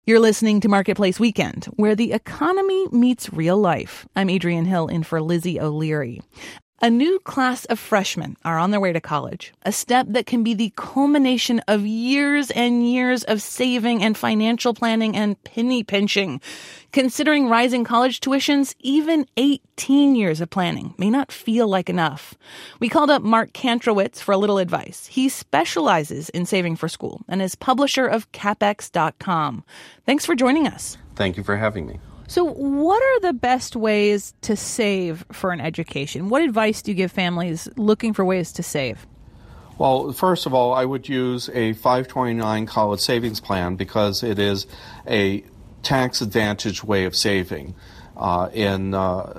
You're listening to Marketplace Weekend, where the economy meets real life. I'm Adrienne Hill in for Lizzie O'Leary. A new class of freshmen are on their way to college, a step that can be the culmination of years and years of saving and financial planning and penny pinching. Considering rising college tuitions, even 18 years of planning may not feel like enough. We called up Mark Kantrowitz for a little advice. He specializes in saving for school and is publisher of CapEx.com. Thanks for joining us. Thank you for having me. So what are the best ways to save for an education? What advice do you give families looking for ways to save? Well, first of all, I would use a 529 college savings plan because it is a tax-advantaged way of saving. In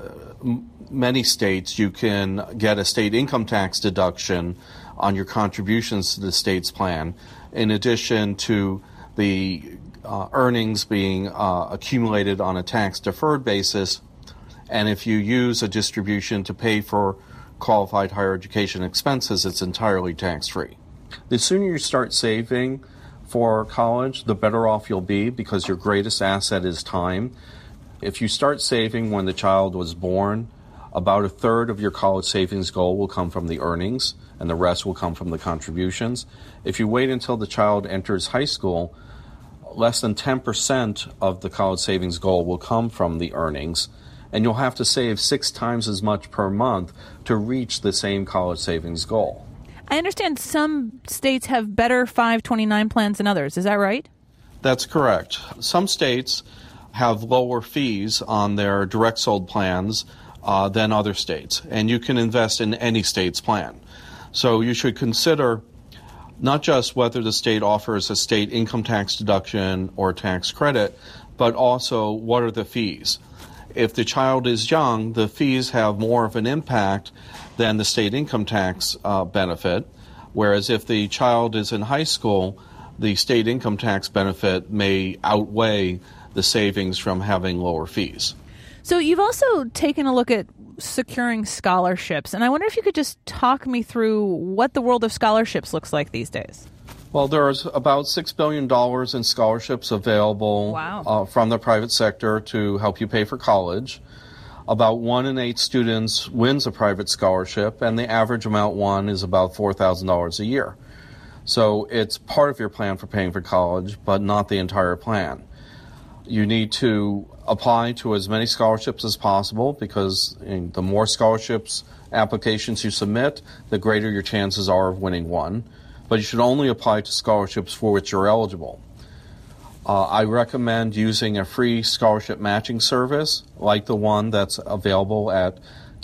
many states, you can get a state income tax deduction on your contributions to the state's plan, in addition to the earnings being accumulated on a tax-deferred basis. And if you use a distribution to pay for qualified higher education expenses, it's entirely tax-free. The sooner you start saving for college, the better off you'll be because your greatest asset is time. If you start saving when the child was born, about a third of your college savings goal will come from the earnings, and the rest will come from the contributions. If you wait until the child enters high school, less than 10% of the college savings goal will come from the earnings, and you'll have to save 6 times as much per month to reach the same college savings goal. I understand some states have better 529 plans than others. Is that right? That's correct. Some states have lower fees on their direct sold plans than other states, and you can invest in any state's plan. So you should consider not just whether the state offers a state income tax deduction or tax credit, but also what are the fees. If the child is young, the fees have more of an impact than the state income tax benefit, whereas if the child is in high school, the state income tax benefit may outweigh the savings from having lower fees. So you've also taken a look at securing scholarships, and I wonder if you could just talk me through what the world of scholarships looks like these days. Well, there's about $6 billion in scholarships available from the private sector to help you pay for college. About 1 in 8 students wins a private scholarship, and the average amount won is about $4,000 a year. So it's part of your plan for paying for college, but not the entire plan. You need to apply to as many scholarships as possible because the more scholarships applications you submit, the greater your chances are of winning one. But you should only apply to scholarships for which you're eligible. I recommend using a free scholarship matching service like the one that's available at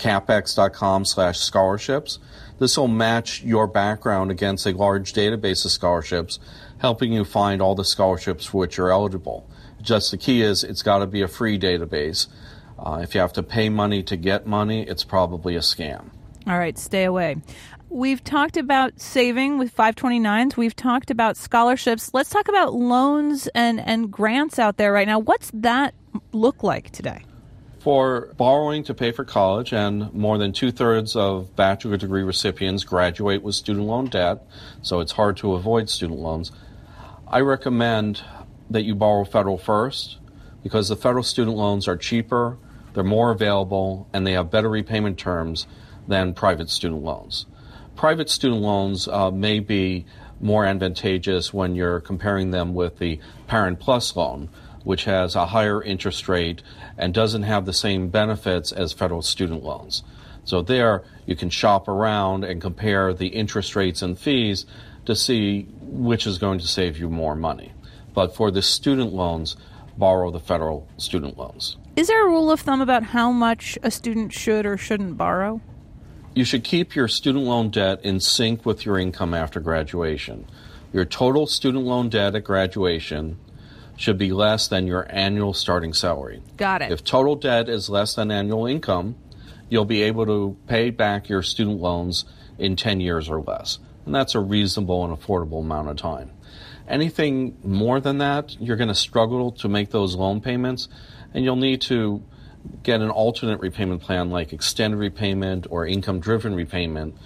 capex.com/scholarships. This will match your background against a large database of scholarships, helping you find all the scholarships for which you're eligible. Just the key is it's got to be a free database. If you have to pay money to get money, it's probably a scam. All right, stay away. We've talked about saving with 529s. We've talked about scholarships. Let's talk about loans and grants out there right now. What's that look like today? For borrowing to pay for college, and more than 2/3 of bachelor degree recipients graduate with student loan debt, so it's hard to avoid student loans, I recommend that you borrow Federal First because the federal student loans are cheaper, they're more available, and they have better repayment terms than private student loans. Private student loans may be more advantageous when you're comparing them with the Parent Plus loan, which has a higher interest rate and doesn't have the same benefits as federal student loans. So there you can shop around and compare the interest rates and fees to see which is going to save you more money. But for the student loans, borrow the federal student loans. Is there a rule of thumb about how much a student should or shouldn't borrow? You should keep your student loan debt in sync with your income after graduation. Your total student loan debt at graduation should be less than your annual starting salary. Got it. If total debt is less than annual income, you'll be able to pay back your student loans in 10 years or less. And that's a reasonable and affordable amount of time. Anything more than that, you're going to struggle to make those loan payments, and you'll need to get an alternate repayment plan like extended repayment or income-driven repayment,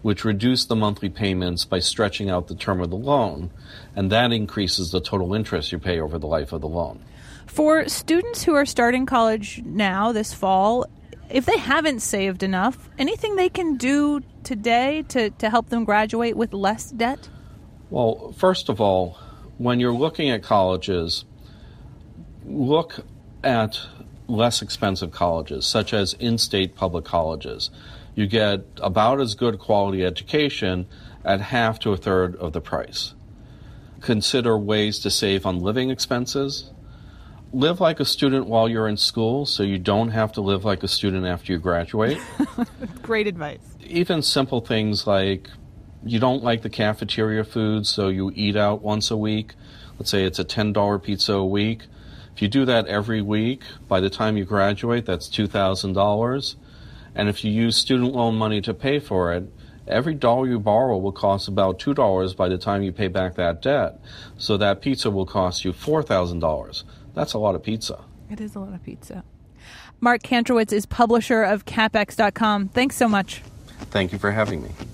which reduce the monthly payments by stretching out the term of the loan, and that increases the total interest you pay over the life of the loan. For students who are starting college now, this fall, if they haven't saved enough, anything they can do today to help them graduate with less debt? Well, first of all, when you're looking at colleges, look at less expensive colleges, such as in-state public colleges. You get about as good quality education at half to a third of the price. Consider ways to save on living expenses. Live like a student while you're in school so you don't have to live like a student after you graduate. Great advice. Even simple things like you don't like the cafeteria food, so you eat out once a week. Let's say it's a $10 pizza a week. If you do that every week, by the time you graduate, that's $2,000. And if you use student loan money to pay for it, every dollar you borrow will cost about $2 by the time you pay back that debt. So that pizza will cost you $4,000. That's a lot of pizza. It is a lot of pizza. Mark Kantrowitz is publisher of CapX.com. Thanks so much. Thank you for having me.